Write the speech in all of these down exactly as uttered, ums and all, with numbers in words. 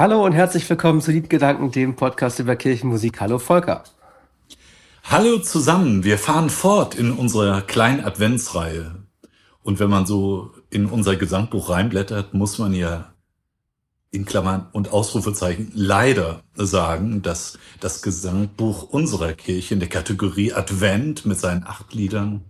Hallo und herzlich willkommen zu Liedgedanken, dem Podcast über Kirchenmusik. Hallo Volker. Hallo zusammen, wir fahren fort in unserer kleinen Adventsreihe. Und wenn man so in unser Gesangbuch reinblättert, muss man ja in Klammern und Ausrufezeichen leider sagen, dass das Gesangbuch unserer Kirche in der Kategorie Advent mit seinen acht Liedern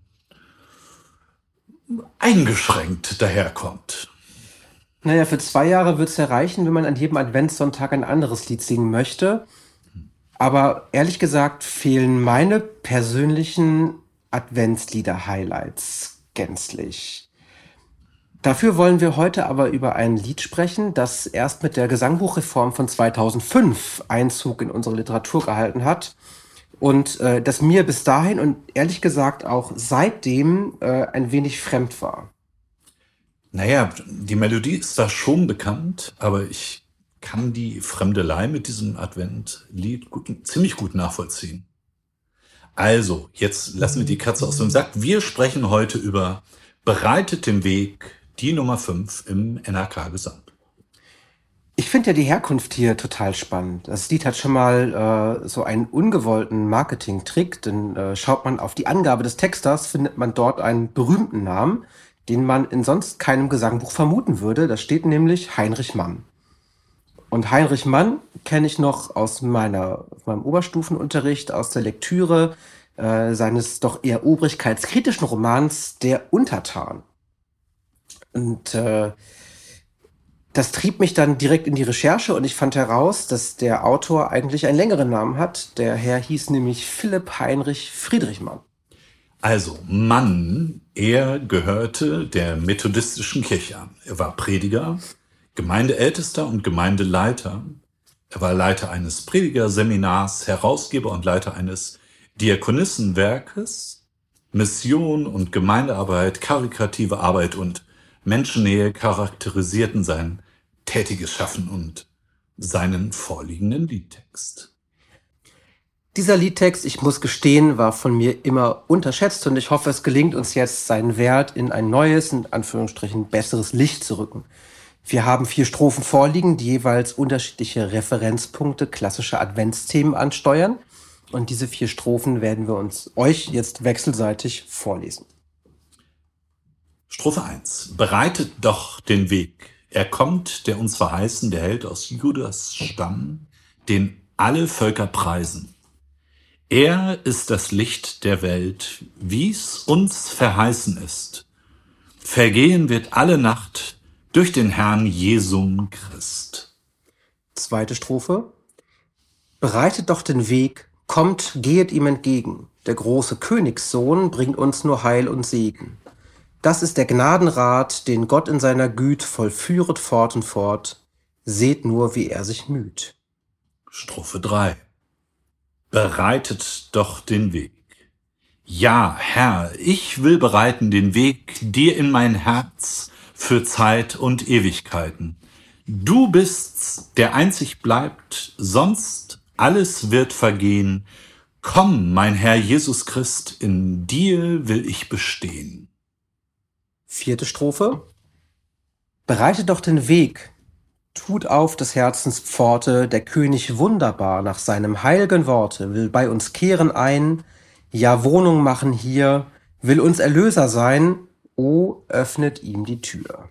eingeschränkt daherkommt. Naja, für zwei Jahre wird es ja reichen, wenn man an jedem Adventssonntag ein anderes Lied singen möchte. Aber ehrlich gesagt fehlen meine persönlichen Adventslieder-Highlights gänzlich. Dafür wollen wir heute aber über ein Lied sprechen, das erst mit der Gesangbuchreform von zweitausendfünf Einzug in unsere Literatur gehalten hat und äh, das mir bis dahin und ehrlich gesagt auch seitdem äh, ein wenig fremd war. Naja, die Melodie ist da schon bekannt, aber ich kann die Fremdelei mit diesem Adventlied gut, ziemlich gut nachvollziehen. Also, jetzt lassen wir die Katze aus dem Sack. Wir sprechen heute über Bereitet den Weg, die Nummer fünf im N H K-Gesang. Ich finde ja die Herkunft hier total spannend. Das Lied hat schon mal äh, so einen ungewollten Marketing-Trick, denn äh, schaut man auf die Angabe des Texters, findet man dort einen berühmten Namen, den man in sonst keinem Gesangbuch vermuten würde. Da steht nämlich Heinrich Mann. Und Heinrich Mann kenne ich noch aus meiner, meinem Oberstufenunterricht, aus der Lektüre äh, seines doch eher obrigkeitskritischen Romans Der Untertan. Und äh, das trieb mich dann direkt in die Recherche und ich fand heraus, dass der Autor eigentlich einen längeren Namen hat. Der Herr hieß nämlich Philipp Heinrich Friedrich Mann. Also Mann, er gehörte der methodistischen Kirche an. Er war Prediger, Gemeindeältester und Gemeindeleiter. Er war Leiter eines Predigerseminars, Herausgeber und Leiter eines Diakonissenwerkes. Mission und Gemeindearbeit, karitative Arbeit und Menschennähe charakterisierten sein tätiges Schaffen und seinen vorliegenden Liedtext. Dieser Liedtext, ich muss gestehen, war von mir immer unterschätzt und ich hoffe, es gelingt uns jetzt, seinen Wert in ein neues, in Anführungsstrichen besseres Licht zu rücken. Wir haben vier Strophen vorliegen, die jeweils unterschiedliche Referenzpunkte klassischer Adventsthemen ansteuern. Und diese vier Strophen werden wir uns euch jetzt wechselseitig vorlesen. Strophe eins. Bereitet doch den Weg. Er kommt, der uns verheißen, der Held aus Judas Stamm, den alle Völker preisen. Er ist das Licht der Welt, wie's uns verheißen ist. Vergehen wird alle Nacht durch den Herrn Jesum Christ. Zweite Strophe. Bereitet doch den Weg, kommt, gehet ihm entgegen. Der große Königssohn bringt uns nur Heil und Segen. Das ist der Gnadenrat, den Gott in seiner Güt vollführet fort und fort. Seht nur, wie er sich müht. Strophe drei. Bereitet doch den Weg. Ja, Herr, ich will bereiten den Weg dir in mein Herz für Zeit und Ewigkeiten. Du bist's, der einzig bleibt, sonst alles wird vergehen. Komm, mein Herr Jesus Christ, in dir will ich bestehen. Vierte Strophe. Bereitet doch den Weg, tut auf des Herzens Pforte, der König wunderbar nach seinem heilgen Worte will bei uns kehren ein, ja Wohnung machen hier, will uns Erlöser sein, o öffnet ihm die Tür.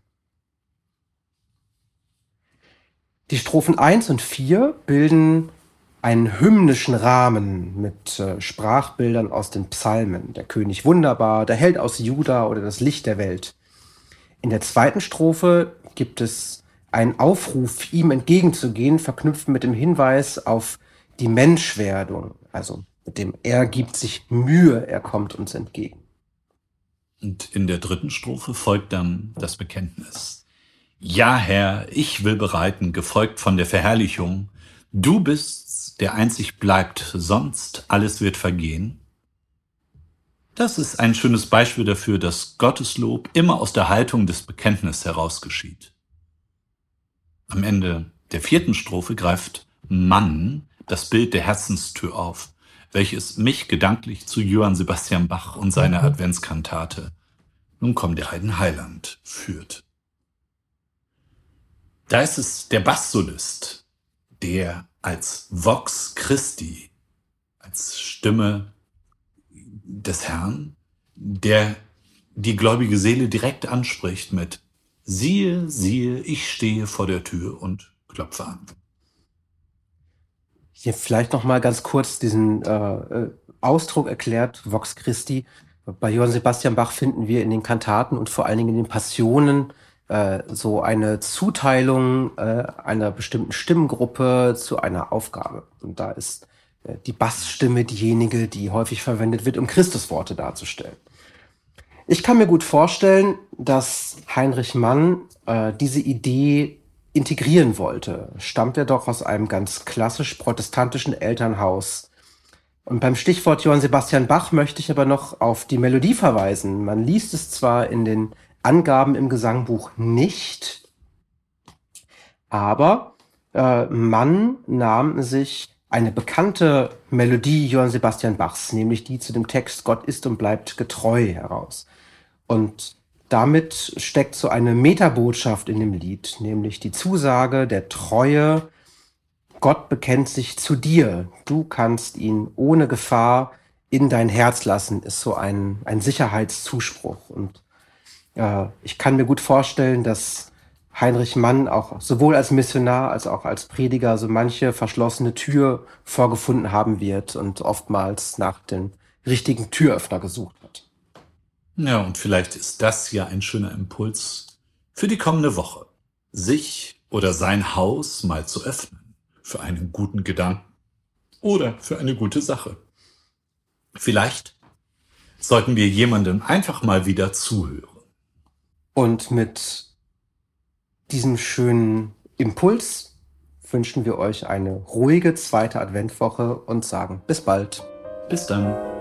Die Strophen eins und vier bilden einen hymnischen Rahmen mit äh, Sprachbildern aus den Psalmen. Der König wunderbar, der Held aus Juda oder das Licht der Welt. In der zweiten Strophe gibt es einen Aufruf, ihm entgegenzugehen, verknüpft mit dem Hinweis auf die Menschwerdung. Also mit dem er gibt sich Mühe, er kommt uns entgegen. Und in der dritten Strophe folgt dann das Bekenntnis. Ja, Herr, ich will bereiten, gefolgt von der Verherrlichung. Du bist's, der einzig bleibt, sonst alles wird vergehen. Das ist ein schönes Beispiel dafür, dass Gotteslob immer aus der Haltung des Bekenntnisses heraus geschieht. Am Ende der vierten Strophe greift Mann das Bild der Herzenstür auf, welches mich gedanklich zu Johann Sebastian Bach und seiner Adventskantate Nun kommt der Heiden Heiland führt. Da ist es der Basssolist, der als Vox Christi, als Stimme des Herrn, der die gläubige Seele direkt anspricht mit Siehe, siehe, ich stehe vor der Tür und klopfe an. Hier vielleicht noch mal ganz kurz diesen äh, Ausdruck erklärt, Vox Christi. Bei Johann Sebastian Bach finden wir in den Kantaten und vor allen Dingen in den Passionen äh, so eine Zuteilung äh, einer bestimmten Stimmengruppe zu einer Aufgabe. Und da ist äh, die Bassstimme diejenige, die häufig verwendet wird, um Christusworte darzustellen. Ich kann mir gut vorstellen, dass Heinrich Mann äh, diese Idee integrieren wollte. Stammt er doch aus einem ganz klassisch protestantischen Elternhaus. Und beim Stichwort Johann Sebastian Bach möchte ich aber noch auf die Melodie verweisen. Man liest es zwar in den Angaben im Gesangbuch nicht, aber äh, Mann nahm sich eine bekannte Melodie Johann Sebastian Bachs, nämlich die zu dem Text Gott ist und bleibt getreu heraus. Und damit steckt so eine Metabotschaft in dem Lied, nämlich die Zusage der Treue. Gott bekennt sich zu dir. Du kannst ihn ohne Gefahr in dein Herz lassen, ist so ein, ein Sicherheitszuspruch. Und äh, ich kann mir gut vorstellen, dass Heinrich Mann auch sowohl als Missionar als auch als Prediger so manche verschlossene Tür vorgefunden haben wird und oftmals nach dem richtigen Türöffner gesucht hat. Ja, und vielleicht ist das ja ein schöner Impuls für die kommende Woche, sich oder sein Haus mal zu öffnen für einen guten Gedanken oder für eine gute Sache. Vielleicht sollten wir jemandem einfach mal wieder zuhören. Und mit diesem schönen Impuls wünschen wir euch eine ruhige zweite Adventwoche und sagen bis bald. Bis dann.